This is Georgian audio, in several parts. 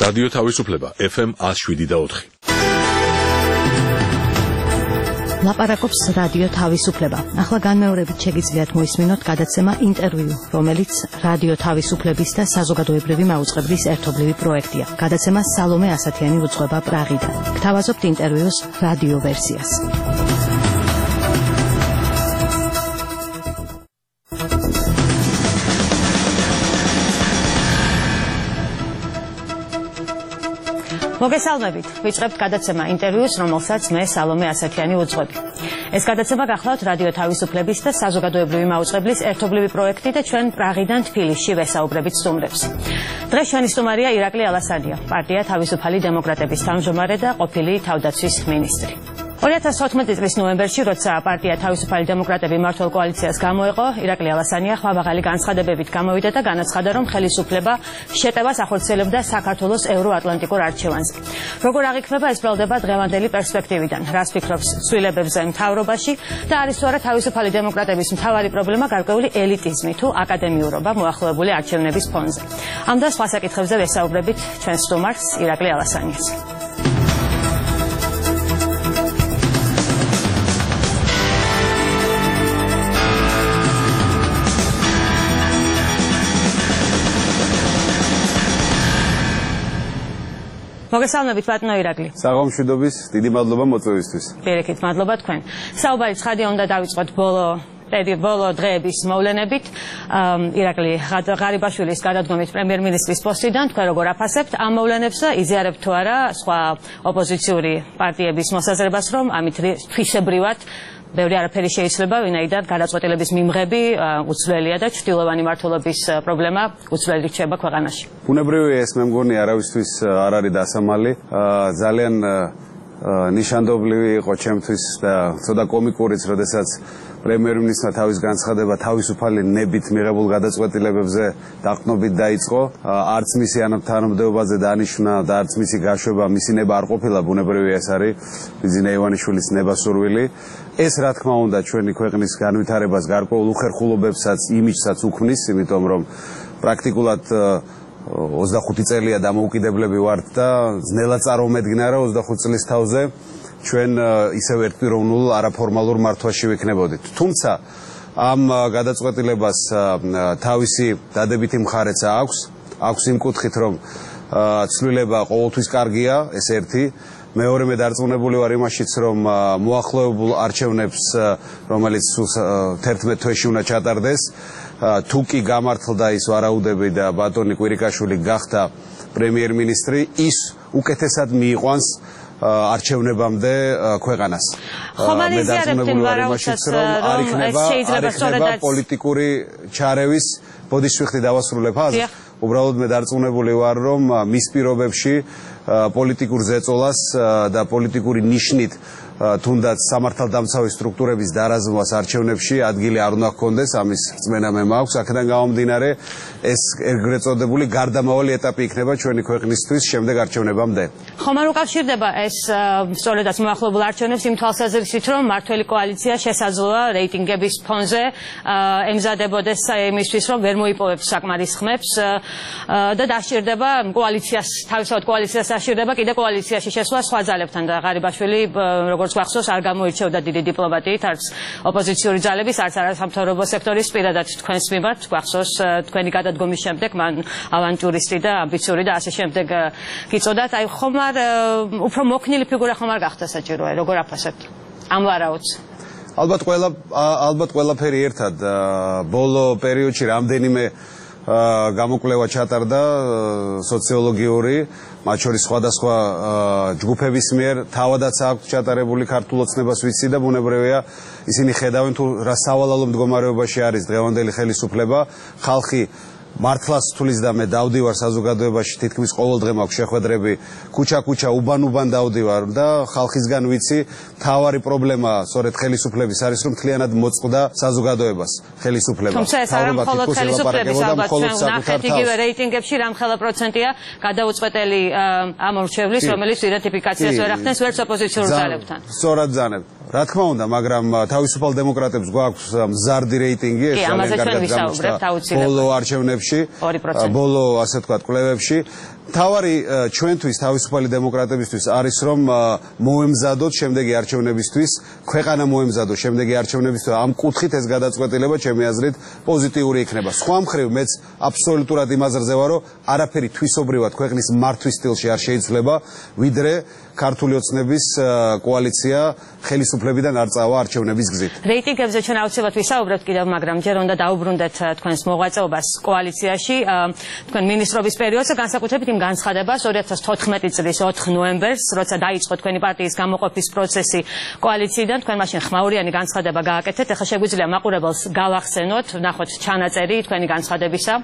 რადიო თავისუფლება FM 107.4. ლაპარაკობს რადიო თავისუფლება. ახლა განმეორებით შეგიძლიათ მოისმინოთ გადაცემა ინტერვიუ, რომელიც რადიო თავისუფლების და საზოგადოებრივი მაუწყებლის ერთობლივი პროექტია. გადაცემა სალომე ასათიანი უძღვება პრაღიდან. გთავაზობთ ინტერვიუს რადიო ვერსიას. მოგესალმებით. ვიწყებთ გადაცემა ინტერვიუს, რომელსაც მე სალომე ასათიანი უძღვები. ეს გადაცემა გახლავთ რადიო თავისუფლების და საზოგადოებრივი მაუწყებლის ერთობლივი პროექტი და ჩვენ პრაღიდან თბილისში ვესაუბრებით სტუმრებს. დღეს ჩვენი სტუმარია ირაკლი ალასანია, პარტია თავისუფალი დემოკრატების თავმჯდომარე და ყოფილი თავდაცვის მინისტრი. 2014 წლის ნოემბერში, როცა პარტია თავისუფალი დემოკრატები მმართველ კოალიციას გამოეყო, ირაკლი ალასანია ხმამაღალი განცხადებებით გამოვიდა და განაცხადა, რომ ხელისუფლება შეტევას ახორციელებდა საქართველოს ევროატლანტიკურ არჩევანზე. როგორ აღიქმება ეს ბრალდება დღევანდელი პერსპექტივიდან? რას ფიქრობს ცვლილებებზე მთავრობაში და არის თუ არა თავისუფალი დემოკრატების მთავარი პრობლემა გარკვეული ელიტიზმი თუ აკადემიურობა მოახლოებული არჩევნების ფონზე? ამ და სხვა საკითხებზე ვესაუბრებით ჩვენ სტუმარს ირაკლი ალასანიას. მოგესალმებით ბატონო ირაკლი. საღამოშვიდობის, დიდი მადლობა მოწვევისთვის. პირიქით, მადლობა თქვენ. საუბარი ცხადია უნდა დავიწყოთ ბოლო დღეების მოვლენებით. ირაკლი ღარიბაშვილის გადადგომით პრემიერ-მინისტრის პოსტიდან თქვენ როგორ აფასებთ ამ მოვლენებს და იზიარებთ თუ არა სხვა ოპოზიციური პარტიების მოსაზრებას, რომ ამით თვისებრივად ბევრი არაფერი შეიძლება, ვინაიდან გადაწყვეტილების მიმღები უცვლელია და ჩრდილოვანი მმართველობის პრობლემა უცვლელი რჩება ქვეყანაში. ბუნებრივია ეს, მე მგონი არავისთვის არ არის დასამალი. ძალიან ნიშანდობლივი იყო ჩემთვის და ცოტა კომიკურიც, როდესაც პრემიერ-მინისტრმა თავის განცხადება თავისუფალი ნებით მიღებულ გადაწყვეტილებებზე დაყრდნობით დაიწყო. არც მისი თანამდებობაზე დანიშვნა და არც მისი გაშვება, მისი ნება არ ყოფილა, ბუნებრივია ეს არის ბიძინა ივანიშვილის ნებასურვილი. ეს რა თქმა უნდა ჩვენი ქვეყნის განვითარებას გარკვეულ უხერხულობებსაც, იმიჯსაც უქმნის, იმიტომ რომ პრაქტიკულად 25 წელია დამოუკიდებლები ვართ და ძნელად წარმომედგინა, რომ 25 წლის თავზე ჩვენ ისევ ერთპიროვნულ არაფორმალურ მართვაში ვიქნებოდით. თუმცა ამ გადაწყვეტილებას თავისი დადებითი მხარეც აქვს იმ კუთხით, რომ ცვლილება ყოველთვის კარგია, ეს ერთი. მეორე მე დარწმუნებული ვარ იმაშიც, რომ მოახლოებულ არჩევნებს, რომელიც 11 თვეში უნდა ჩატარდეს, თუ კი გამართლდა ის ვარაუდები და ბატონი კვირიკაშვილი გახდა პრემიერ-მინისტრი, ის უკეთესად მიიყვანს არჩევნებამდე ქვეყანას. მე დარწმუნებული ვარ იმაშიც, რომ არ იქნება პოლიტიკური ჩარევის ბოდიშვიხტი დავასრულებ აზრს. უბრალოდ მე დარწმუნებული ვარ, რომ მის პირობებში პოლიტიკურ ზეწოლას და პოლიტიკური ნიშნით თუნდაც სამართალდამცავი სტრუქტურების დარაზმვას არჩევნებში ადგილი არ უნდა ჰქონდეს, ამის რწმენა მე მაქვს. აქედან გამომდინარე, ეს ეგრეთ წოდებული გარდამავალი ეტაპი იქნება ჩვენი ქვეყნისთვის შემდეგ არჩევნებამდე. ხომ არ უკავშირდება ეს სწორედაც მოახლოებულ არჩევნებს იმ თვალსაზრისით, რომ მმართველი კოალიცია შესაძლოა რეიტინგების ფონზე ემზადებოდეს იმისთვის, რომ ვერ მოიპოვებს საკმარის ხმებს და დასჭირდება თავისთავად კოალიციას დასჭირდება კიდე კოალიციაში შესვლა სხვა ძალებთან და ღარიბაშვილი როგორც გვახსოვს არ გამოირჩევდა დიდი დიპლომატიით, არც ოპოზიციური ძალების, არც არასამთავრობო სექტორის პირადად თქვენს მიმართ გვახსოვს თქვენი გადადგომის შემდეგ მან ავანტურისტი და ამბიციური და ასე შემდეგ გიწოდათ. აი ხომ არ უფრო მოქნილი ფიგურა ხომ არ გახდა საჭიროა, როგორ აფასებთ ამ ვარაუდს? ალბათ ყველაფერი ერთად ბოლო პერიოდში რამდენიმე გამოკვლევა ჩატარდა სოციოლოგიური, მათ შორის სხვადასხვა ჯგუფების მიერ, თავადაც აქვს ჩატარებული ქართულ ოცნებას ვიცი და ბუნებრივია ისინი ხედავენ თუ რა სავალალო მდგომარეობაში არის დღევანდელი ხელისუფლება. ხალხი მართლაც თulis და მე დავდივარ საზოგადოებაში, თითქმის ყოველ დღე მაქვს შეხვედრები, ქუჩა-ქუჩა, უბან-უბან დავდივარ და ხალხისგან ვიცი, თავარი პრობლემა სწორედ ხელისუფლების არის, რომ მთლიანად მოწყდა საზოგადოებას ხელისუფლება. თუმცა ეს არა მხოლოდ ხელისუფლების ალბათ, ნახეთ იგივე რეიტინგებში რამხელა პროცენტია გადაუწყვეტელი ამ მრჩევლის, რომელიც იდენტიფიკაციას ვერ ახდენს ვერც ოპოზიციურ ძალებთან. სწორად ზანებ. რა თქმა უნდა, მაგრამ თავისუფალ დემოკრატებს გვაქვს მზარდი რეიტინგი, ეს ძალიან კარგად გამოჩნდა ბოლო არჩევნებში, ბოლო ასე ვთქვათ კვლევებში თავარი ჩვენთვის თავისუფალი დემოკრატებისთვის არის რომ მოემზადოთ შემდეგი არჩევნებისთვის, ქვეყანა მოემზადოს შემდეგი არჩევნებისთვის, ამ კუთხით ეს გადაწყვეტილება ჩემი აზრით პოზიტიური იქნება. სხვა მხრივ მეც აბსოლუტურად იმაზე ვარ, რომ არაფერი თვისობრივად ქვეყნის მართვის სტილში არ შეიძლება, ვიდრე ქართული ოცნების კოალიცია ხელისუფლებიდან არ წავა არჩევნების გზით. რეიტინგებზე ჩვენ აუცილებლად ვისაუბრებთ კიდევ, მაგრამ ჯერ უნდა დაუბრუნდეთ თქვენს მოღვაწეობას კოალიციაში. თქვენ მინისტრობის პერიოდზე განსაკუთრებით იმ განცხადებას 2014 წლის 4 ნოემბერს, როცა დაიწყო თქვენი პარტიის გამოყოფის პროცესი კოალიციიდან, თქვენ მაშინ ხმაურიანი განცხადება გააკეთეთ. ეხლა შეგვიძლია მაყურებელს გავახსენოთ, ვნახოთ ჩანაწერი თქვენი განცხადებისა.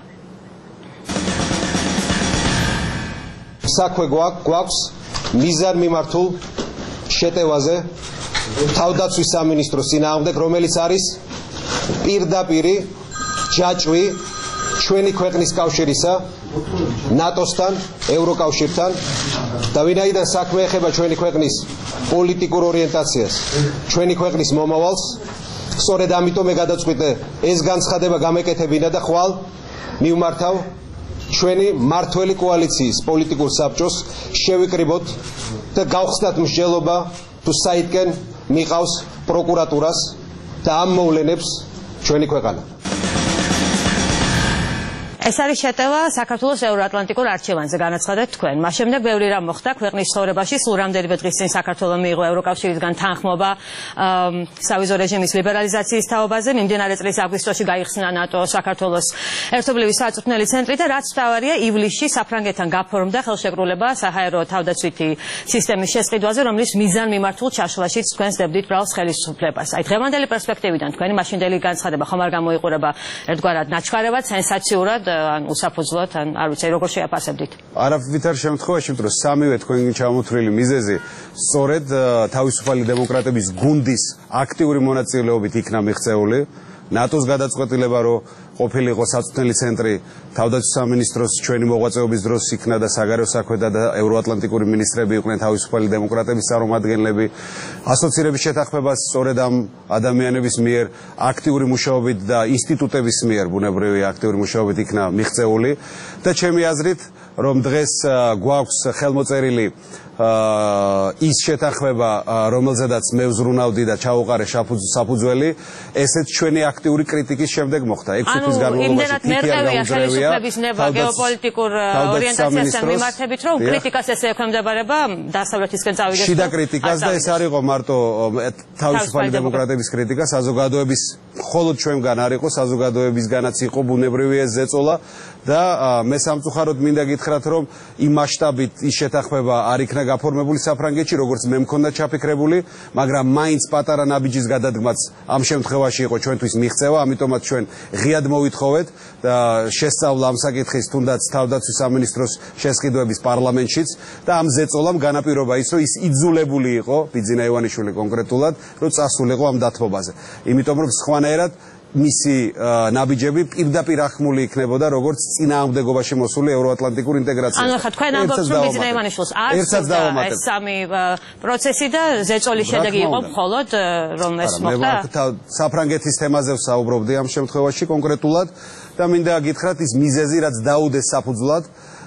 საქმე გვაქვს მიზან მიმართულ შეტევაზე თავდაცვის სამინისტროს წინააღმდეგ, რომელიც არის პირდაპირი ჯაჭვი ჩვენი ქვეყნის კავშირისა ნატოსთან, ევროკავშირთან და ვინაიდან საქმე ეხება ჩვენი ქვეყნის პოლიტიკურ ორიენტაციას, ჩვენი ქვეყნის მომავალს, სწორედ ამიტომ გადაწყვიტე ეს განცხადება გამეკეთებინა და ხვალ მივმართავ ჩვენი მართველი კოალიციის პოლიტიკურ საბჭოს შევიკრიბოთ და გავხსნათ მსჯელობა თუ საითკენ მიყავს პროკურატურას და ამ მოვლენებს ჩვენი ქვეყანა. ეს არის შეტევა საქართველოს ევროატლანტიკურ არჩევანზე განაცხადეთ თქვენ. მას შემდეგ ბევრი რამ მოხდა ქვეყნის ცხოვრებაში. სულ რამდენიმე დღის წინ საქართველოს მიიღო ევროკავშირისგან თანხმობა სავიზო რეჟიმის ლიბერალიზაციის თაობაზე. მიმდინარე წლის აგვისტოში გაიხსნა ნატო საქართველოს ერთობლივი საწვრთნელი ცენტრი და რაც მთავარია, ივლისში საფრანგეთთან გაფორმდა ხელშეკრულება საჰაერო თავდაცვითი სისტემის შესყიდვაზე, რომლის მიზან მიმართულ ჩაშლაშიც თქვენ სდებდით ბრალს ხელისუფლებას. აი დღევანდელი პერსპექტივიდან თქვენი მაშინდელი განცხადება ხომ არ გამოიყურება ერთგვარად ნაჩქარევად, სენსაციურად, ან უსაფუძვლოდ, ან არ ვიცი როგორ შეაფასებდით. არავითარ შემთხვევაში, იმიტომ რომ სამივე თქვენი ჩამოთვლილი მიზეზი სწორედ თავისუფალი დემოკრატების გუნდის აქტიური მონაწილეობით იქნა მიღწეული. ნატოს გადაწყვეტილება, რომ ყოფილიყო საწვრთნელი ცენტრი თავდაცვის სამინისტროს ჩვენი მოღვაწეობის დროს იქნა და საგარეო საქმეთა და ევროატლანტიკური მინისტრები იყვნენ თავისუფალი დემოკრატების წარმომადგენლები. ასოცირების შეთანხმებას სწორედ ამ ადამიანების მიერ აქტიური მუშაობით და ინსტიტუტების მიერ ბუნებრივი აქტიური მუშაობით იქნა მიღწეული და ჩემი აზრით, რომ დღეს გვაქვს ხელმოწერილი ის შეთანხმება, რომელზედაც მე ვზრუნავდი და ჩაუყარე საფუძველი, ესეც ჩვენი აქტიური κρიტიკის შემდეგ მოხდა. 6 თვის განმავლობაში მერყევია ხელისუფლების ნება გეოპოლიტიკურ ორიენტაციასთან მიმართებით, რომ კრიტიკას ესე ექვემდებარება დასავლეთისკენ წავიდეს. შიდა კრიტიკას და ეს არ იყო მარტო თავისუფალი დემოკრატების კრიტიკა, საზოგადოების მხოლოდ ჩვენგან არ იყო, საზოგადოებისგანაც იყო ბუნებრივი ეს ზეწოლა და მე სამწუხაროდ მინდა გითხრათ, რომ იმ მასშტაბით ის შეთანხმება არ იქნა გაფორმებული საფრანგეთში, როგორც მე მქონდა ჩაფიქრებული, მაგრამ მაინც პატარა ნაბიჯის გადადგმაც ამ შემთხვევაში იყო ჩვენთვის მიღწევა, ამიტომაც ჩვენ ღიად მოვითხოვეთ და შესწავლა ამ საკითხის თუნდაც თავდაცვის სამინისტროს შესყიდვების პარლამენტშიც და ამ ზეწოლამ განაპირობა ის, რომ ის იძულებული იყო, ბიძინა ივანიშვილი კონკრეტულად, რომ წასულიყო ამ დათმობაზე. იმიტომ რომ სხვანაირად მისი ნაბიჯები პირდაპირ ახმული იქნებოდა როგორც წინააღმდეგობაში მოსული ევროატლანტიკურ ინტეგრაციას. ანუ ხა თქვენ ამბობთ, რომ ბიძინა ივანიშვილს არ სურდა ეს სამი პროცესი და ზეწოლის შედეგი იყო მხოლოდ რომ ეს მოხდა. საფრანგეთის თემაზე ვსაუბრობდი ამ შემთხვევაში კონკრეტულად და მინდა გითხრათ ის მიზეზი, რაც დაუდეს საფუძვლად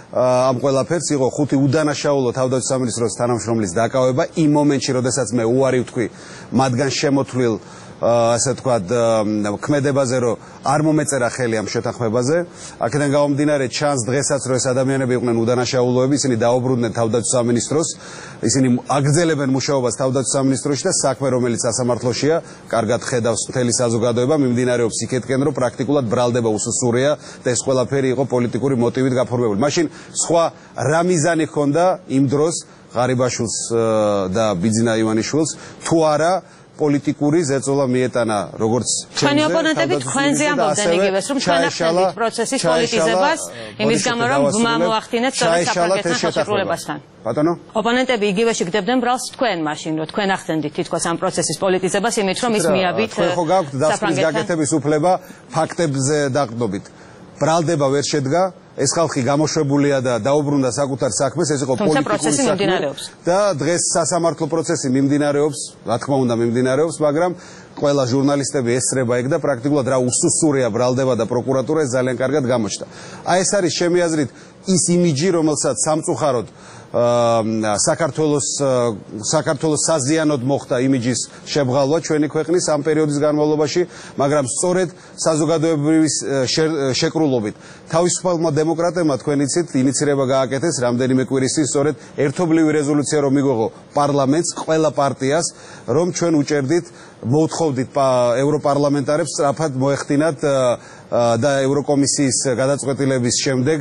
ამ ყველაფერს იყო 5 უდანაშაულო თავდაცვის სამინისტროს თანამშრომლის დაკავება იმ მომენტში, როდესაც მე უარი ვთქვი მათგან შემოთვლილ ასე ვთქვათ ქმედებაზე, რომ არ მომეწერა ხელი ამ შეთანხმებაზე. აქედან გამომდინარე ჩანს დღესაც, რომ ეს ადამიანები იყვნენ უდანაშაულოები, ისინი დაუბრუნდნენ თავდაცვის სამინისტროს, ისინი აგრძელებენ მუშაობას თავდაცვის სამინისტროში და საქმე, რომელიც სასამართლოშია, კარგად ხედავს მთელი საზოგადოება, მიმდინარეობს იქეთკენ, რომ პრაქტიკულად ბრალდება უსუსურია და ეს ყველაფერი იყო პოლიტიკური მოტივით გაფორმებული. მაშინ სხვა რა მიზანი ჰქონდა იმ დროს ღარიბაშვილს და ბიძინა ივანიშვილს, თუ არა პოლიტიკური ზეწოლა მიეტანა როგორც ჩვენი ოპონენტები თქვენზე ამბობდნენ იგივეს, რომ თქვენ ახდენთ პროცესის პოლიტიზებას, იმის გამო რომ ბმა მოახდინეთ საფრანგეთთან ხელშეკრულებასთან. ბატონო? ოპონენტები იგივეში გდებდნენ ბრალს თქვენ მაშინ, რომ თქვენ ახდენთ თითქოს ამ პროცესის პოლიტიზებას, იმით რომ ის მიაბით თქვენ ხო გაქვთ დასკვნის გაკეთების უფლება ფაქტებზე დაყრდნობით. ბრალდება ვერ შედგა, ეს ხალხი გამოშვებულია და დაუბრუნდა საკუთარ საქმეს, ეს იყო პოლიტიკური საქმე და დღეს სასამართლო პროცესი მიმდინარეობს, რა თქმა უნდა მიმდინარეობს, მაგრამ ყველა ჟურნალისტები ესწრება ეგ და პრაქტიკულად რა უსუსურია ბრალდება და პროკურატურა ეს ძალიან კარგად გამოჩნდა. აი ეს არის ჩემი აზრით ის იმიჯი, რომელსაც სამწუხაროდ საქართველოს საზიანოდ მოხდა იმიჯის შებრალვა ჩვენი ქვეყნის ამ პერიოდის განმავლობაში, მაგრამ სწორედ საზოგადოებრივი შეკრულობით თავისუფალმა დემოკრატებმა თქვენ იცით ინიცირება გააკეთეს რამდენიმე კვირის წინ სწორედ ერთობლივი რეზოლუცია რომ მიგვეღო პარლამენტს ყველა პარტიას რომ ჩვენ უჭერდით მოუთხოვდით ევროპარლამენტარებს სწრაფად მოეხდინათ და ევროკომისიის გადაწყვეტილების შემდეგ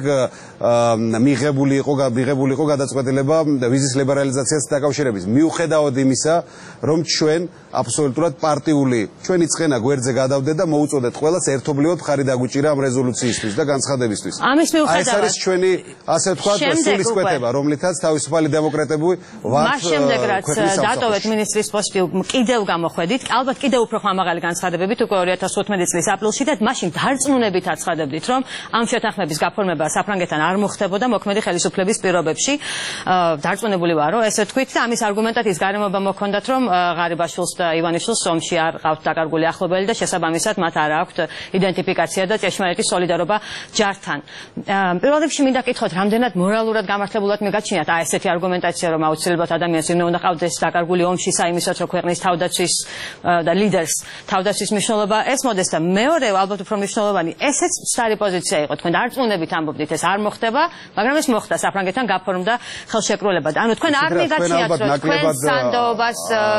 მიღებული იყო გადაწყვეტილება ვიზის ლიბერალიზაციას დაკავშირებით. მიუხედავად იმისა, რომ ჩვენ აბსოლუტურად პარტიული ჩვენი ცხენა გვერდზე გადავდეთ და მოუწოდეთ ყველას ერთობლივად მხარი დაგვიჭირა ამ რეზოლუციისთვის და განცხადებისთვის. ამის მიუხედავად ეს არის ჩვენი ასე ვთქვათ სულისკვეთება, რომლითაც თავისუფალი დემოკრატები ვართ. მას შემდეგ რაც დატოვეთ მინისტრის პოსტი კიდევ გამოხვედით, ალბათ კიდევ უფრო ხმამაღალი განცხადებებით უკვე 2015 წლის აპრილში და მაშინ დარწმუნებით აცხადებდით, რომ ამ შეთანხმების გაფორმება საფრანგეთთან არ მოხდებოდა მოქმედი ხელისუფლების პირობებში. დარწმუნებული ვარო, ესე ვთქვით და ამის არგუმენტად ის გარემოება მოქონდათ, რომ ღარიბაშვილს და ივანიშვილს ომში არ ყავთ დაკარგული ახლობელი და შესაბამისად მათ არ აქვთ იდენტიფიკაცია და ჭეშმარიტი სოლიდარობა ჯართან. პირველ რიგში მინდა კითხოთ, რამდენად მორალურად გამართლებულად მიგაჩნიათ ესეთი არგუმენტაცია, რომ აუცილებლად ადამიანს უნდა ყავდეს დაკარგული ომში საიმისოთ, რომ ქვეყნის თავდაცვის და ლიდერს თავდაცვის მნიშვნელობა ესმოდეს და მეორე ალბათ უფრო მნიშვნელოვანი ესეც სტარი პოზიცია იყო. თქვენ დარწმუნებით ამბობდით, ეს არ მოხდება, მაგრამ ეს მოხდა საფრანგეთთან გაფორმდა ხელშეკრულება. ანუ თქვენ არ მიგაჩნიათ, რომ თქვენ სანდოობას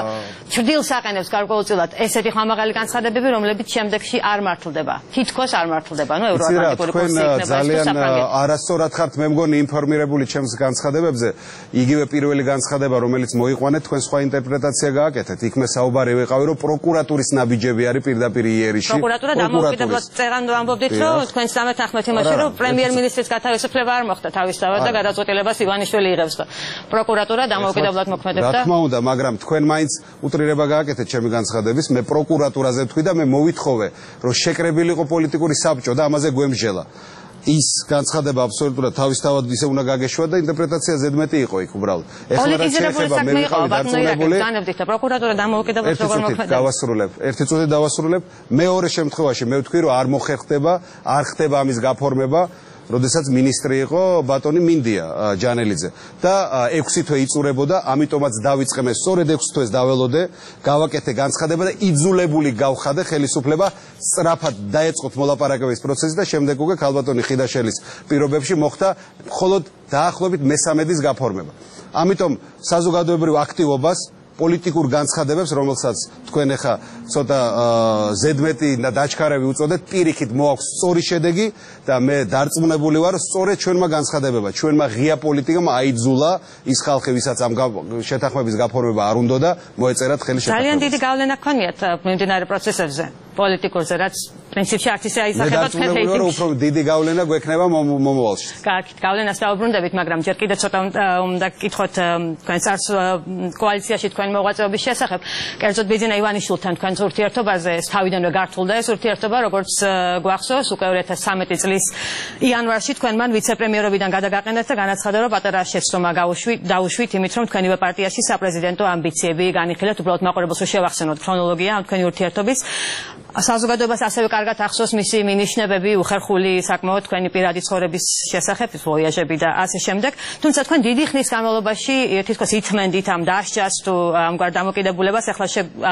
ჭრდილს აყენებს გარკვეულწილად ესეთი ხმამაღალი განცხადებები, რომლებიც შემდეგში არ მართლდება. თითქოს არ მართლდება. ანუ ევროატლანტიკური კურსი იქნება ეს საფრანგეთი. არასწორად ხართ მე მგონი ინფორმირებული ჩემს განცხადებებზე. იგივე პირველი განცხადება, რომელიც მოიყვანეთ, თქვენ სხვა ინტერპრეტაცია გააკეთეთ. იქ მე საუბარი ვიყავი, რომ პროკურატურის ნაბიჯები არის პირდაპირ იერიში. პროკურატურა დამოუკიდებლად წერან ამბობდით, რომ თქვენ 13 იმაში, რომ პრემიერ-მინისტრის გათავისუფლება არ მოხდა თავისთავად და გადაწყვეტილებას ივანიშვილი იღებს და პროკურატურა დამოუკიდებლად მოქმედებს და რა თქმა უნდა, მაგრამ თქვენ მაინც უტრირება გააკეთეთ ჩემი განცხადების, მე პროკურატურაზე ვთქვი და მე მოვითხოვე, რომ შეკრებილი იყო პოლიტიკური საბჭო და ამაზე გვემჟელა. ის განცხადება აბსოლუტურად თავისთავად ისე უნდა გაგეშვა და ინტერპრეტაცია ზედმეტი იყო იქ უბრალოდ. ეხლა რაც შეეხება მე ვიყავი დარწმუნებული. განებდით და პროკურატურა დამოუკიდებლად როგორ მოქმედებს. ერთი წუთი დავასრულებ. მეორე შემთხვევაში მე ვთქვი, რომ არ მოხერხდება, არ ხდება ამის გაფორმება. როდესაც მინისტრი იყო ბატონი მინდია ჯანელიძე და 6 თვე იწურებოდა, ამიტომაც დავიწყე მე სწორედ 6 თვეს დაველოდე, გავაკეთე განცხადება და იძულებული გავხადე ხელისუფლება სწრაფად დაეწყოთ მოლაპარაკების პროცესი და შემდეგ უკვე ქალბატონი ხიდაშელის პირობებში მოხდა მხოლოდ დაახლოებით მესამედის გაფორმება. ამიტომ საზოგადოებრივ აქტივობას პოლიტიკურ განცხადებებს, რომელსაც თქვენ ახლა ცოტა ზედმეტი და დაჩქარები უწოდეთ, პირიქით მოაქვს სწორი შედეგი და მე დარწმუნებული ვარ, სწორედ ჩვენმა განცხადებებმა, ჩვენმა ღია პოლიტიკამ აიძულა ის ხალხი, ვისაც ამ შეთანხმების გაფორმება არ უნდოდა, მოეწერათ ხელი შეთანხმებას. ძალიან დიდი გავლენა ქონიათ მიმდინარე პროცესებზე, პოლიტიკურზე, რაც პრინციპში არც ისე აისახება თქვენ თეითებში. მე უფრო დიდი გავლენა გვექნება მომავალში. კარგით, გავლენას დავუბრუნდებით, მაგრამ ჯერ კიდევ ცოტა უნდა გკითხოთ თქვენს კოალიციაში თქვენ მოღვაწეობის შესახებ. კერძოდ ბიძინა ივანიშვილთან თქვენს ურთიერთობაზე ეს თავიდანვე გართულდა ეს ურთიერთობა, როგორც გვახსოვს, უკვე 2013 წლის იანვარში თქვენ მან ვიცე-პრემიერობიდან გადაგაყენეთ და განაცხადა, რომ პატარა შეცდომა დაუშვით იმით, რომ თქვენი პარტიაში საპრეზიდენტო ამბიციები განიხილეთ. უბრალოდ მაყურებელს შევახსენოთ ქრონოლოგია ამ თქვენი ურთიერთობის. საზოგადოებას ასევე კარგად ახსოვს მისი მინიშნებები, უხერხული საკმაოდ თქვენი პირადი ცხოვრების შესახებ, ვოიაჟები და ასე შემდეგ. თუმცა თქვენ დიდი ხნის განმავლობაში თითქოს ითმენდით ამ დასჯას თუ ამგვარ დამოკიდებულებას, ეხლა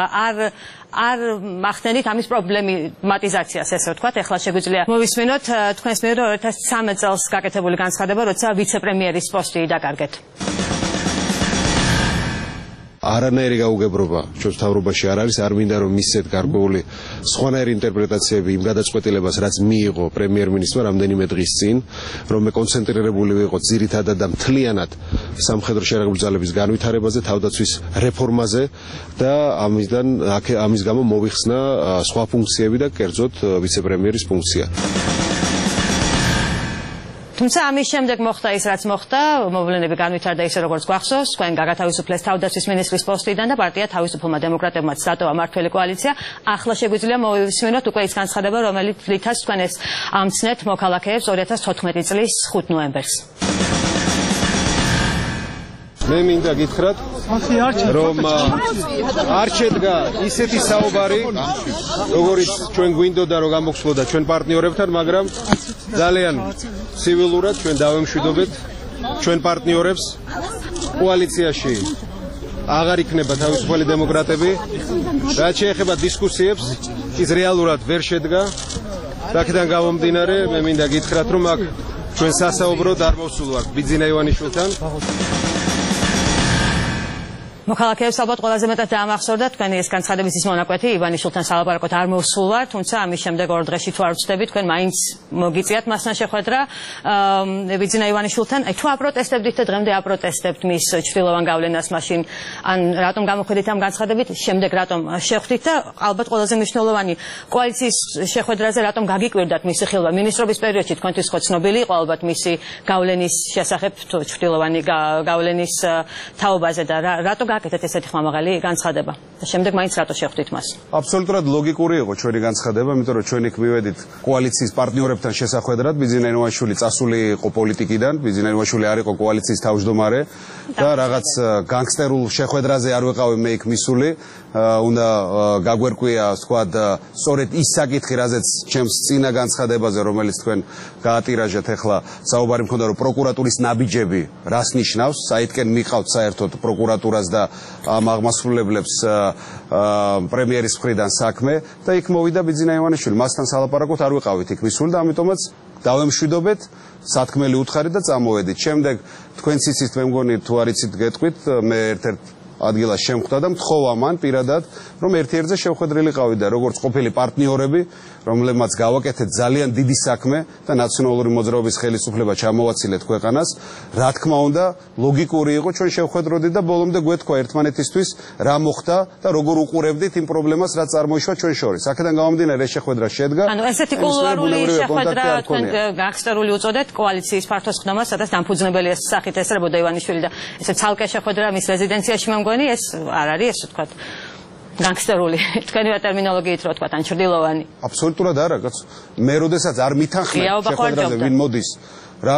არ მახდენით ამის პრობლემატიზაციას, ესე ვთქვათ. ეხლა შეგვიძლია მოვისმინოთ თქვენს მიერ 2013 წელს გაკეთებული განცხადება, როცა ვიცე-პრემიერის პოსტი დაკარგეთ. არანაირი გაუგებრობა ჩვენს მთავრობაში არ არის, არ მინდა რომ მისცეთ გარკვეული სხვანაირი ინტერპრეტაციები იმ გადაწყვეტილებას, რაც მიიღო პრემიერ-მინისტრმა რამდენიმე დღის წინ, რომ მე კონცენტრირებული ვიყო ძირითადად და მთლიანად სამხედრო შერაგებული ძალების განვითარებაზე, თავდაცვის რეფორმაზე და ამის გამო მოვიხსნა სხვა ფუნქციები და კერძოდ ვიცე-პრემიერის ფუნქცია. თუმცა ამის შემდეგ მოხდა ის, რაც მოხდა, მოვლენები განვითარდა ისე, როგორც გვახსოვს, თქვენ გაგათავისუფლეს თავდაცვის მინისტრის პოსტიდან და პარტია თავისუფლმა დემოკრატებმაც დატოვა მმართველი კოალიცია. ახლა შეგვიძლია მოვისმინოთ უკვე ის განცხადება, რომელითაც თქვენ ეს ამცნეთ მოქალაქეებს 2014 წლის 5 ნოემბერს. მე მინდა გითხრათ რომ არ შედგა ისეთი საუბარი როგორიც ჩვენ გვინდოდა რომ გამოგხსნოდა ჩვენ პარტნიორებთან მაგრამ ძალიან ცივილურად ჩვენ დავემშვიდობეთ ჩვენ პარტნიორებს კოალიციაში აღარ იქნება თავისუფალი დემოკრატები რაც შეეხება დისკუსიებს ის რეალურად ვერ შედგა აქედან გამომდინარე მე მინდა გითხრათ რომ აქ ჩვენ სასაუბროდ არ მოვსულ ვართ ბიძინა ივანიშვილთან მოქალაქეებს ალბათ ყველაზე მეტად დაამახსოვრდა თქვენი ეს განცხადების ის მონაკვეთი ივანიშვილთან სალაპარაკოდ არ მოვსულ ვარ თუმცა ამის შემდეგ ორ დღეში თუ არ ვწდები თქვენ მაინც მოგიწიათ მასთან შეხვედრა ბიძინა ივანიშვილთან თუ აპროტესტებდით და დღემდე აპროტესტებთ მის ჩრდილოვან გავლენას მაშინ ან რატომ გამოხედით ამ განცხადებით შემდეგ რატომ შეხვდით და ალბათ ყველაზე მნიშვნელოვანი კოალიციის შეხვედრაზე რატომ გაგიკვირდათ მისი ხილვა მინისტრობის პერიოდში თქვენთვის ხო ცნობილი იყო ალბათ მისი გავლენის შესახებ ჩრდილოვანი გავლენის თაობაზე და რატო გაკეთეთ ესეთი ხმამაღალი განცხადება და შემდეგ მაინც რატო შეხვდით მას? აბსოლუტურად ლოგიკური იყო ჩვენი განცხადება, იმიტომ რომ ჩვენ იქ მივედით კოალიციის პარტნიორებთან შესახვედრად, ბიძინა ივანიშვილი წასული იყო პოლიტიკიდან, ბიძინა ივანიშვილი არ იყო კოალიციის თავმჯდომარე და რაღაც განგსტერულ შეხვედრაზე არ ვიყავი მე იქ მისული, უნდა გაგვერკვია, ვთქვათ, სწორედ ის საკითხი, რაზეც ჩემს წინა განცხადებაზე, რომელიც თქვენ გაატირაჟეთ ახლა, საუბარი მქონდა რომ პროკურატურის ნაბიჯები რას ნიშნავს, საერთკენ მიყავთ საერთოდ პროკურატურას და ამ აღმასრულებლებს პრემიერის მხრიდან საქმე და იქ მოვიდა ბიძინა ივანიშვილი მასთან სალაპარაკოდ არ ვიყავით იქ მისული და ამიტომაც დავემშვიდობეთ სათქმელი უთხარი და წამოვედით შემდეგ თქვენც იცით მე მგონი თუ არ იცით გეტყვით მე ერთ-ერთ ადგილას შემხვდა და მთხოვა მან პირადად რომ ერთ-ერთზე შევხვედრილიყავი და როგორც ყოფილი პარტნიორები რომლებმაც გავაკეთეთ ძალიან დიდი საქმე და ნაციონალური მოძრაობის ხელისუფლება ჩამოვაცილეთ ქვეყანას რა თქმა უნდა ლოგიკური იყო ჩვენ შევხვედროდით და ბოლომდე გვეთქვა ერთმანეთისთვის რა მოხდა და როგორ უყურებდით იმ პრობლემას რაც წარმოიშვა ჩვენ შორის აქედან გამომდინარე ეს შეხვედრა შედგა ანუ ესეთი კულუარული შეხვედრა თქვენ გახსტერული უწოდეთ კოალიციის ფართოს ხდომას სადაც დამფუძნებელი სახით ესწრებოდა ივანიშვილი და ესე ცალკე შეხვედრა მის რეზიდენციაში მეგონი ეს არ არის ესე ვთქვათ განგსტერული თქვენი ტერმინოლოგიით რო ვთქვათ ან ჩრდილოვანი აბსოლუტურად არა კაცო მე როდესაც არ მითანხმე შეხვედრაზე ვინ მოდის რა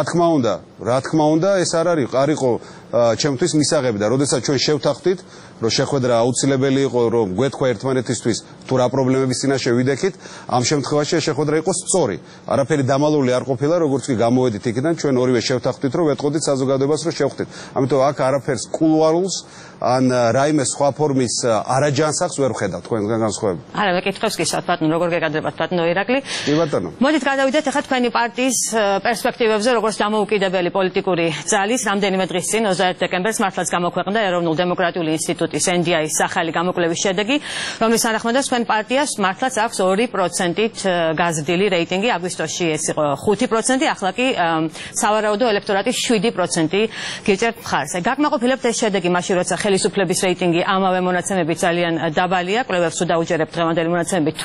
თქმა უნდა ეს არ არისო ჩემთვის მისაღები და როდესაც ჩვენ შევთანხმდით რომ შეხვედრა აუცილებელი იყო რომ გვეთქვა ერთმანეთისთვის თუ რა პრობლემების წინაშე ვიდექით ამ შემთხვევაში შეხვედრა იყო სწორი არაფერი დამალული არ ყოფილა როგორც კი გამოვედით იქიდან ჩვენ ორივე შევთანხმდით რომ ვეტყოდით საზოგადოებას რომ შევხვდით ამიტომ აქ არაფერს კულუარულს ან რაიმე სხვა ფორმის არაჯანსაღს ვერ ვხედავ თქვენგან განსხვავებით არა მეკითხებს კი ბატონო როგორ გეკადრებათ ბატონო ირაკლი კი ბატონო მოდით გადავიდეთ ახლა თქვენი პარტიის პერსპექტივებზე როგორც დამოუკიდებელი პოლიტიკური ძალის რამდენიმე დღის წინ 21 დეკემბერს მართლაც გამოქვეყნდა ეროვნულ დემოკრატიული ინსტიტუტის NDI-ის ახალი გამოკვლევის შედეგი, რომლის თანახმადაც თქვენ პარტიას მართლაც აქვს 2%-ით გაზრდილი რეიტინგი, აგვისტოში ეს იყო 5%, ახლა კი სავარაუდო ელექტორატის 7% გიჭერთ მხარს. გაკმაყოფილებთ ეს შედეგი მაშინ, როცა ხელისუფლების რეიტინგი ამავე მონაცემებით ძალიან დაბალია, კვლევებს თუ დაუჯერებთ დღევანდელი მონაცემებით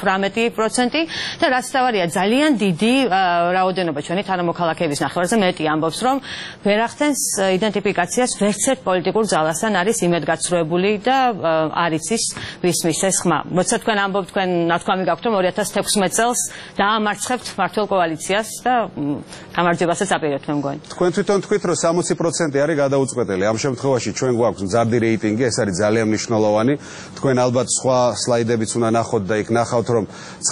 18% და რაც თავარია ძალიან დიდი რაოდენობა ჩვენი თანამოქალაქეების ნახევარზე მეტი ამბობს, რომ ვერ ახდენს იდენტიფიკაციას ვერც ერთ პოლიტიკურ ძალასთან არის იმედგაცრუებული და არ იცის ვის მისეს ხმა. როცა თქვენ ამბობთ, თქვენ ნათქვამი გაქვთ, რომ 2016 წელს დაამარცხებთ მართლ კოალიციას და გამარჯვებასაც აპირებთ, მე მგონი. თქვენ თვითონ თქვით, რომ 60% არის გადაუწყვეტელი. ამ შემთხვევაში ჩვენ გვაქვს მზარდი რეიტინგი, ეს არის ძალიან მნიშვნელოვანი. თქვენ ალბათ სხვა სლაიდებიც უნდა ნახოთ და იქ ნახავთ, რომ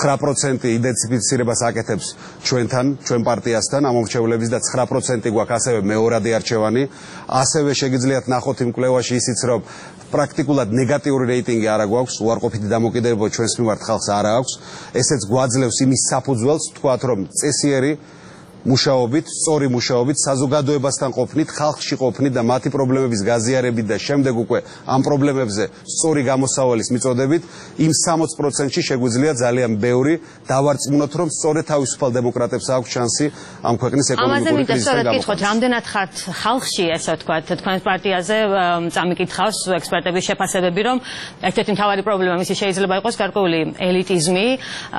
9% იდენტიფიცირებას აკეთებს ჩვენთან, ჩვენ პარტიასთან, ამომრჩევლების და 9% გვაქვს ასევე მეორადი არჩევანი. ასევე შეგიძლიათ ნახოთ იმ კვლევაში ისიც, რომ პრაქტიკულად ნეგატიური რეიტინგი არ გვაქვს, უარყოფითი დამოკიდებულება ჩვენს მიმართ ხალხს არ აქვს. ესეც გვაძლევს იმის საფუძველს, ვთქვათ, რომ წესიერი მუშაობით, სწორი მუშაობით, საზოგადოებასთან ყოფნით, ხალხში ყოფნით და მათი პრობლემების გაზიარებით და შემდეგ უკვე ამ პრობლემებზე სწორი გამოსავალის მიწოდებით, იმ 60%-ში შეგვიძლია ძალიან ბევრი დავარწმუნოთ, რომ სწორედ თავისუფალ დემოკრატებს აქვს შანსი ამ ქვეყნის ეკონომიკური კრიზისიდან გამოსავალს. რამდენად ხართ ხალხში, ესე ვთქვათ, თქვენს პარტიაზე წამიკითხავს ექსპერტების შეფასებები, რომ ერთ-ერთი მთავარი პრობლემა მისი შეიძლება იყოს გარკვეული ელიტიზმი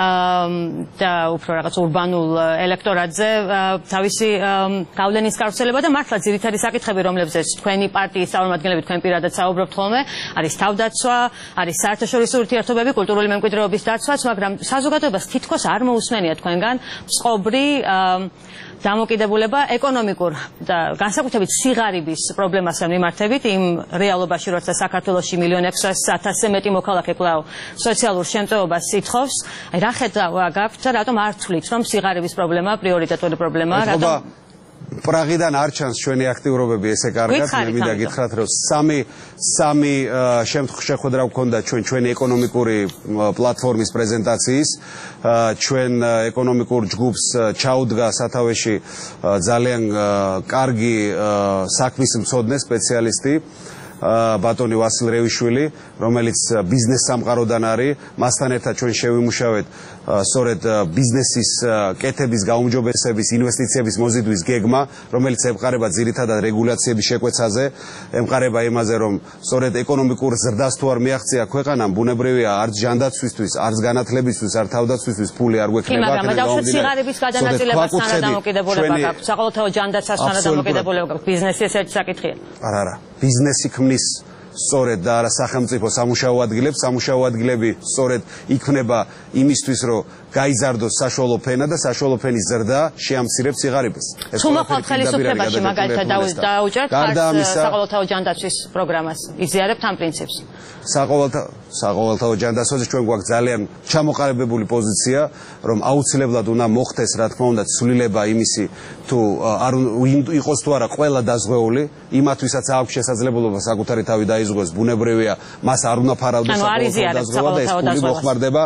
და უფრო რაღაც ურბანულ ელექტორატზე თავისი გავლენის გავრცელება და მართლა ძირითადი საკითხები, რომლებზეც თქვენი პარტიის წარმომადგენლები თქვენ პირადად საუბრობთ ხოლმე, არის თავდაცვა, არის საერთაშორისო ურთიერთობები, კულტურული მემკვიდრეობის დაცვაც, მაგრამ საზოგადოებას თითქოს არ მოусმენია თქვენგან მსყობრი დამოკიდებულება ეკონომიკურ და განსაკუთრებით სიღარიბის პრობლემასთან მიმართებით იმ რეალობაში, როცა საქართველოში 1.600.000-ზე მეტი მოქალაქე კვლავ სოციალურ შემწეობას ითხოვს, რა ხედვა გაქვთ და რატომ არ თვლით, რომ სიღარიბის პრობლემა პრიორიტეტული პრობლემაა, რატომ პრაღიდან არ ჩანს ჩვენი აქტიურობები ესე კარგად, მე მინდა გითხრათ, რომ სამი შეხვედრა გვქონდა ჩვენი ეკონომიკური პლატფორმის პრეზენტაციის, ჩვენ ეკონომიკურ ჯგუფს ჩაუდგა სათავეში ძალიან კარგი საქმის მცოდნე სპეციალისტი ბატონი ვასილ რევიშვილი, რომელიც ბიზნეს სამყაროდან არის, მასთან ერთად ჩვენ შევიმუშავეთ სწორედ ბიზნესის კეთების გაუმჯობესების, ინვესტიციების მოზიდვის გეგმა, რომელიც ემყარება ძირითადად რეგულაციების შეკვეცაზე, ემყარება იმაზე, რომ სწორედ ეკონომიკურ ზრდას თუ არ მიაღწია ქვეყანამ, ბუნებრივია არც ჯანდაცვისთვის, არც განათლებისთვის, არც თავდაცვისთვის ფული არ გვექნება. მაგრამ დავუშვათ სიღარიბის გადანაწილებასთან რა დამოკიდებულება გაქვთ, საყოველთაო ჯანდაცვასთან რა დამოკიდებულება გაქვთ, ბიზნესი ეს ერთი საკითხია. არა, ბიზნესი ქმნის სწორედ და არა სახელმწიფო სამუშაო ადგილებს, სამუშაო ადგილები სწორედ იქმნება იმისთვის, რომ გაიზარდოს საშუალო ფენა და საშუალო ფენის ზრდა შეამცირებს სიღარიბეს. თუ მოხვალთ ხელისუფლებაში მაგალითად დაუჭერთ საყოველთაო ჯანდაცვის პროგრამას, იზიარებთ ამ პრინციპს? საყოველთაო ჯანდაცვაზე ჩვენ გვაქვს ძალიან ჩამოყალიბებული პოზიცია, რომ აუცილებლად უნდა მოხდეს, რა თქმა უნდა, ცვლილება იმისი, თუ არ იყოს თუ არა ყველა დაზღვეული, იმათვისაც აქვს შესაძლებლობა საკუთარი თავი დაიზღვეს, ბუნებრივია, მას არ უნდა ფარავდეს საყოველთაო დაზღვევა და ეს ფული მოხმარდება.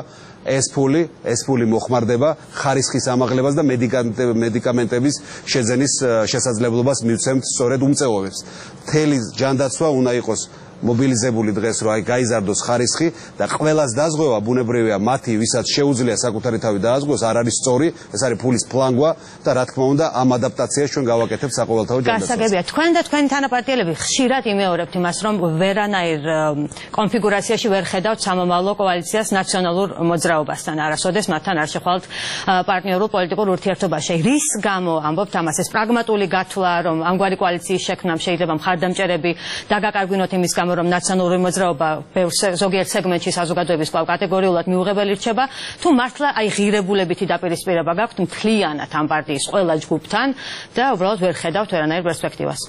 ეს ფული მოხმარდება ხარისხის ამაღლებას და მედიკამენტების შეძენის შესაძლებლობას მივცემთ სწორედ უმწეობებს. მთელი ჯანდაცვა უნდა იყოს მობილიზებული დღეს, რომ აი გაიზარდოს ხარისხი და ყველას დაზღვევა ბუნებრივია მათი, ვისაც შეუძლია საკუთარი თავი დააზღვოს, არ არის სწორი, ეს არის ფულის პლანგვა და რა თქმა უნდა ამ ადაპტაციას ჩვენ გავაკეთებთ საყოველთაო ჯანდაცვას. გასაგებია, თქვენ და თქვენი თანაპარტიელები ხშირად იმეორებთ იმას, რომ ვერანაირ კონფიგურაციაში ვერ ხედავთ სამომავლო კოალიციას ნაციონალურ მოძრაობასთან, არასოდეს მათთან არ შეხვალთ პარტნიორულ პოლიტიკურ ურთიერთობაში. რის გამო ამბობთ ამას, ეს პრაგმატული გათვლა, რომ ამგვარი კოალიციის შექმნამ შეიძლება მხარდამჭერები დაგაკარგვინოთ იმის გამო, რომ ნაციონალური მოძრაობა ზოგიერთ სეგმენტში საზოგადოების კვლავ კატეგორიულად მიუღებელი რჩება, თუ მართლა აი ღირებულებითი დაპირისპირება გაქვთ მთლიანად ამ პარტიის ყველა ჯგუფთან და უბრალოდ ვერ ხედავთ ვერანაირ პერსპექტივას?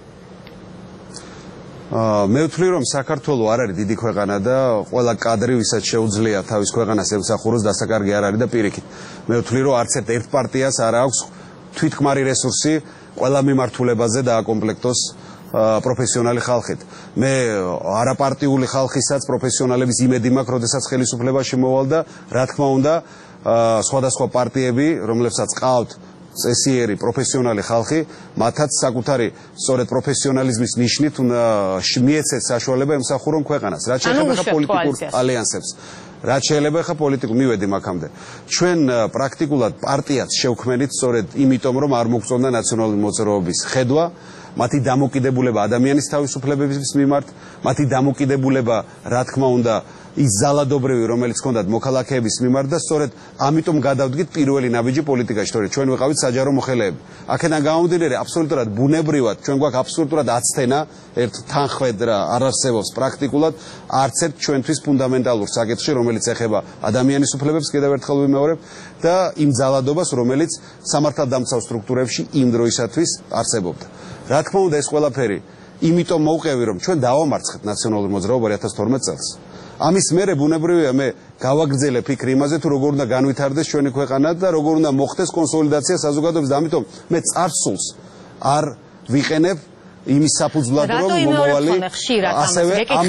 მე ვთვლი, რომ საქართველო არ არის დიდი ქვეყანა და ყველა კადრი, ვისაც შეუძლია თავის ქვეყანას ემსახუროს, დასაკარგი არ არის და პირიქით. მე ვთვლი, რომ არც ერთ პარტიას არ აქვს თვითქმარი რესურსი ყველა მიმართულებაზე დააკომპლექტოს პროფესიონალი ხალხით. მე არაპარტიული ხალხისაც პროფესიონალების იმედი მაქვს, როდესაც ხელისუფლებაში მოვალ და რა თქმა უნდა, სხვადასხვა პარტიები, რომლებსაც ყავთ წესიერი პროფესიონალი ხალხი, მათაც საკუთარი სწორედ პროფესიონალიზმის ნიშნით უნდა მიეცეს საშუალება ემსახურონ ქვეყანას. რაც შეეხება პოლიტიკურ ალიანსებს. რაც შეიძლება ხა პოლიტიკურ მივედი მაგამდე. ჩვენ პრაქტიკულად პარტიაც შევქმნით სწორედ იმიტომ, რომ არ მოგწონდა ნაციონალური მოძრაობის ხედვა, მათი დამოკიდებულება ადამიანის თავისუფლებების მიმართ, მათი დამოკიდებულება, რა თქმა უნდა, ის ზალადობრივი, რომელიც ჰქონდათ მოქალაქეების მიმართ და სწორედ ამიტომ გადავდგით პირველი ნაბიჯი პოლიტიკაში, თორე ჩვენ ვიყავით საჯარო მოხელეები. აქედან გამომდინარე, აბსოლუტურად ბუნებრივად, ჩვენ გვაქვს აბსოლუტურად აცთენა, ერთ თანხმედრა არ არსებობს პრაქტიკულად არც ერთ ჩვენთვის ფუნდამენტალურ საკითხში, რომელიც ეხება ადამიანის უფლებებს, კიდევ ერთხელ ვიმეორებ, და იმ ზალადობას, რომელიც სამართალდამცავ სტრუქტურებში იმ დროისათვის არსებობდა. რა თქმა უნდა, ეს ყველაფერი იმიტომ მოვყევი, რომ ჩვენ დავამარცხეთ ნაციონალური მოძრაობა 2012 წელს. ამის მერე ბუნებრივია მე გავაგრძელე ფიქრი იმაზე, თუ როგორ უნდა განვითარდეს ჩვენი ქვეყანა და როგორ უნდა მოხდეს კონსოლიდაცია საზოგადოების და ამიტომ მე წარსულს არ ვიყენებ იმის საფუძვლად, რომ მომავალი ასევე ამ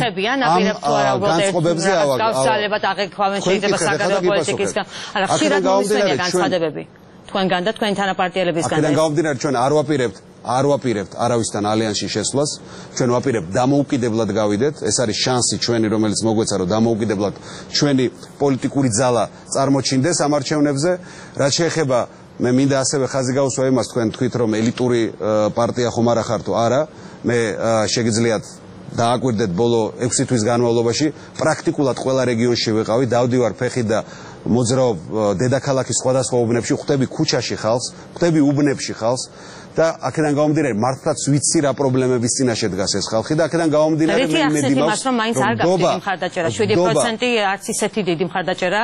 განწყობებზე გავსალებად აღიქვამენ შეიძლება საგარეო პოლიტიკისგან. არა, ხშირად მოისმენია განცხადებები თქვენგან და თქვენი თანაპარტიელებისგან. აქედან გამომდინარე, ჩვენ არ ვაპირებთ არავისთან ალიანსში შესვლას, ჩვენ ვაპირებთ დამოუკიდებლად გავიდეთ, ეს არის შანსი ჩვენი, რომელიც მოგვეცა, რომ დამოუკიდებლად ჩვენი პოლიტიკური ძალა წარმოჩინდეს ამ არჩევნებზე. რაც შეეხება, მე მინდა ასევე ხაზი გაუსვა იმას, თქვენ თქვით, რომ ელიტური პარტია ხომ არა ხარ თუ არა, მე შეგიძლიათ დააკვირდეთ ბოლო 6 თვის განმავლობაში პრაქტიკულად ყველა რეგიონში ვიყავი, დავდივარ ფეხით და მოძრაობ დედაქალაქის სხვადასხვა უბნებში, ხვდები ქუჩაში ხალხს, ხვდები უბნებში ხალხს და აქედან გამომდინარე მართლაც ვიცი რა პრობლემების წინაშე დგას ეს ხალხი და აქედან გამომდინარე მე იმედი მაქვს, რომ მაინც არ გაქვს მხარდაჭერა 7% არც ისეთი დიდი მხარდაჭერა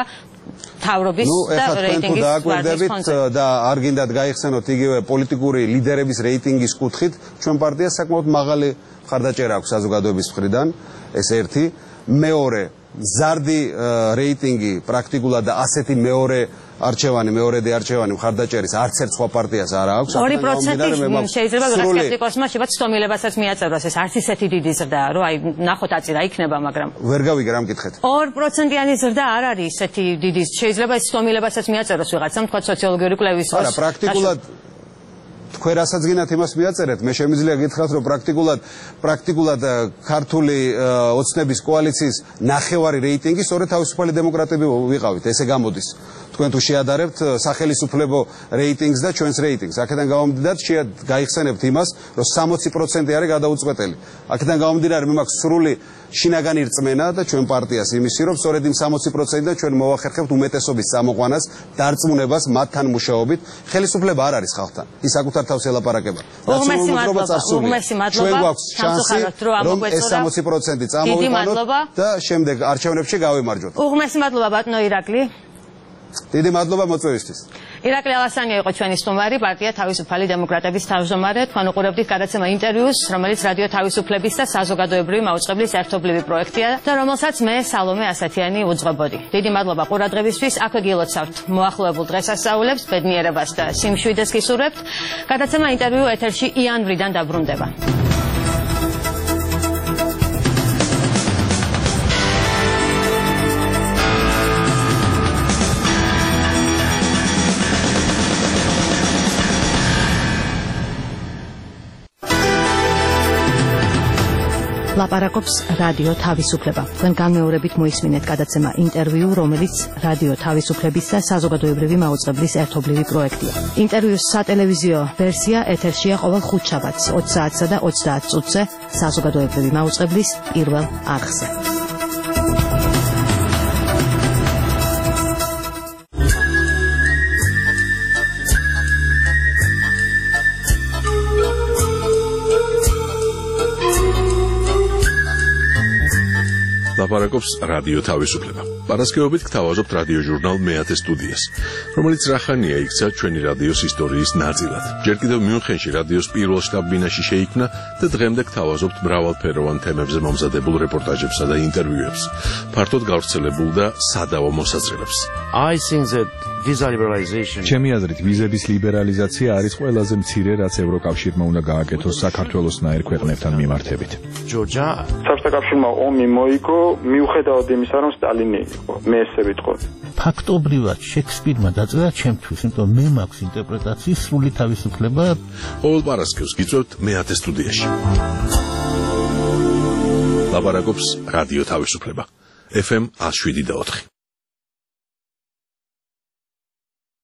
თავრობის და რეიტინგის დააკვირდებით და არ გინდათ გაიხსენოთ იგივე პოლიტიკური ლიდერების რეიტინგის კუთხით, ჩვენ პარტიას საკმაოდ მაღალი მხარდაჭერა აქვს საზოგადოების მხრიდან, ეს ერთი. მეორე, ზარდი რეიტინგი პრაქტიკულად და ასეთი მეორედი არჩევანი მხარდაჭერის არც ერთ სხვა პარტიას არ აქვს. 2% შეიძლება სკეპტიკოსმა შეbat სტომილებასაც მიაწეროს, ეს არც ისეთი დიდი ზრდაა, რომ აი ნახოთ აწირა იქნება, მაგრამ ვერ გავიგე რა მკითხეთ. 2%-იანი ზრდა არ არის ისეთი დიდი, შეიძლება ეს სტომილებასაც მიაწეროს ვიღაცამ, თქვა სოციოლოგიური კვლევის დროს. არა, პრაქტიკულად თქვენ რასაც გინათ იმას მიაწერეთ, მე შემიძლია გითხრათ, რომ პრაქტიკულად ქართული ოცნების კოალიციის ნახევარი რეიტინგი სწორედ თავისუფალი დემოკრატები ვიყავით, ესე გამოდის. თქვენ თუ შეადარებთ სახელმწიფო რეიტინგს და ჩვენს რეიტინგს, აქედან გამომდინარე გაიხსენებთ იმას, რომ 60% არის გადაუწყვეტელი. აქედან გამომდინარე მე მაქვს სრული შინაგანი რწმენა და ჩვენ პარტიას იმისი, რომ სწორედ იმ 60%-დან ჩვენ მოვახერხებთ უმეტესობის წამოყვანას, დარწმუნებას მათთან მუშაობით. ხელისუფლება არ არის ხალხთან. ის საკუთარ თავს ელაპარაკება. უღმესი მადლობა. ჩვენ გვაქვს შანსი, რომ ეს 60% წამოვიყვანოთ და შემდეგ არჩევნებში გავიმარჯვოთ. უღმესი მადლობა ბატონო ირაკლი. დიდი მადლობა მოწვევისთვის. ირაკლი ალასანია იყო ჩვენი სტუმარი, პარტია თავისუფალი დემოკრატების თავმჯდომარე. თქვენ უყურებდით გადაცემა ინტერვიუს, რომელიც რადიო თავისუფლების და საზოგადოებრივი მაუწყებლის ერთობლივი პროექტია და რომელსაც მე სალომე ასათიანი უძღვებოდი. დიდი მადლობა ყურადღებისთვის. აქვე გილოცავთ მოახლოებულ დღესასწაულებს, ბედნიერებას და სიმშვიდეს გისურვებთ. გადაცემა ინტერვიუ ეთერში იანვრიდან დაბრუნდება. ლაპარაკობს რადიო თავისუფლება. თქვენ განმეორებით მოისმინეთ გადაცემა ინტერვიუ, რომელიც რადიო თავისუფლების და საზოგადოებრივი მაუწყებლის ერთობლივი პროექტია. ინტერვიუს სატელევიზიო ვერსია ეთერშია ყოველ ხუთშაბათს 20 საათსა და 30 წუთზე საზოგადოებრივი მაუწყებლის პირველ არხზე. ლაპარაკობს რადიო თავისუფლება. პარასკევობით გთავაზობთ რადიო ჟურნალ მეათე სტუდიას, რომელიც რახანია იქცა ჩვენი რადიოს ისტორიის ნაწილად. ჯერ კიდევ მიუნხენში რადიოს პირველ შტაბ-ბინაში შეიქმნა და დღემდე გთავაზობთ მრავალფეროვან თემებზე მომზადებულ რეპორტაჟებსა და ინტერვიუებს, ფართოდ გავრცელებულ და სადავო მოსაზრებებს. ჩემი აზრით, ვიზების ლიბერალიზაცია არის ყველაზე მცირე, რაც ევროკავშირმა უნდა გააკეთოს საქართველოსნაირ ქვეყნებთან მიმართებით. საბჭოთა კავშირმა ომი მოიგო, მიუხედავად იმისა, რომ სტალინი იყო, მე ესე ვიტყოდი. ფაქტობრივად შექსპირმა დაწერა ჩემთვის, იმიტომ მე მაქვს ინტერპრეტაციის სრული თავისუფლება. ყოველ პარასკევს გიწევთ მეათე სტუდიაში. ლაპარაკობს რადიო თავისუფლება. FM 107.4.